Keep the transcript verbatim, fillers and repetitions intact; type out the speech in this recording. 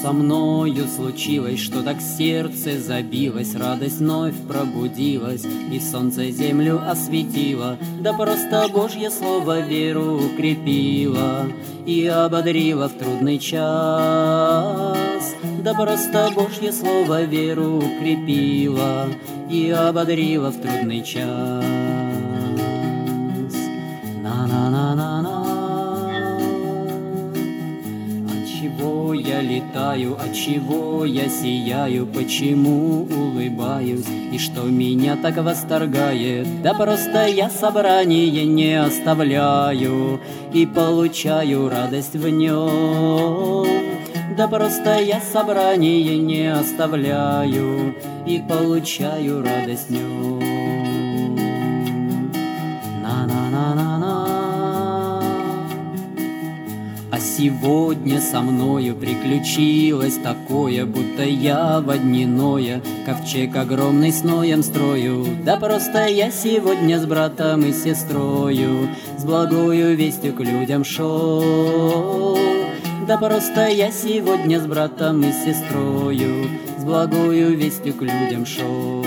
со мною случилось, что так сердце забилось, радость вновь пробудилась, и солнце землю осветило, да просто Божье слово веру укрепило и ободрило в трудный час. Да просто Божье слово веру укрепило и ободрило в трудный час. На-на-на-на-на. Отчего я летаю, отчего я сияю, почему улыбаюсь, и что меня так восторгает? Да просто я собрание не оставляю и получаю радость в нем. Да просто я собрание не оставляю и получаю радость в нем. На-на-на-на-на. А сегодня со мною приключилось такое, будто я водяное ковчег огромный с Ноем строю. Да просто я сегодня с братом и сестрою с благою вестью к людям шел. Да просто я сегодня с братом и сестрою с благою вестью к людям шел.